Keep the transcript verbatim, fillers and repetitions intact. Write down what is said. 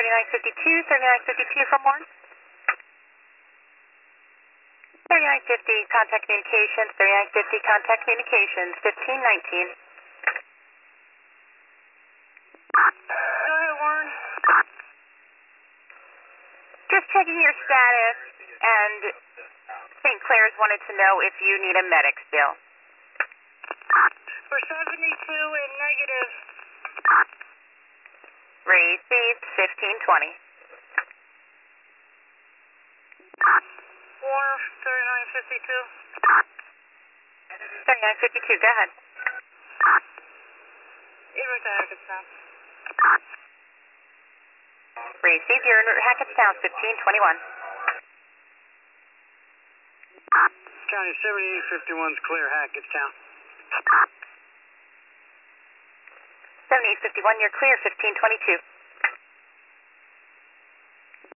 thirty-nine fifty-two, thirty-nine fifty-two from Warren. thirty-nine fifty, contact communications, thirty-nine fifty, contact communications, fifteen nineteen. Go ahead, Warren. Just checking your status, and Saint Clair's wanted to know if you need a medic still. We're seventy-two in negative. Received, fifteen twenty. Warren, thirty-nine fifty-two. thirty-nine fifty-two, go ahead. Evac to Hackettstown. Received, you're in Hackettstown, fifteen twenty-one. County seventy-eight fifty-one's clear, Hackettstown. seventy-eight fifty-one, you're clear, fifteen twenty-two.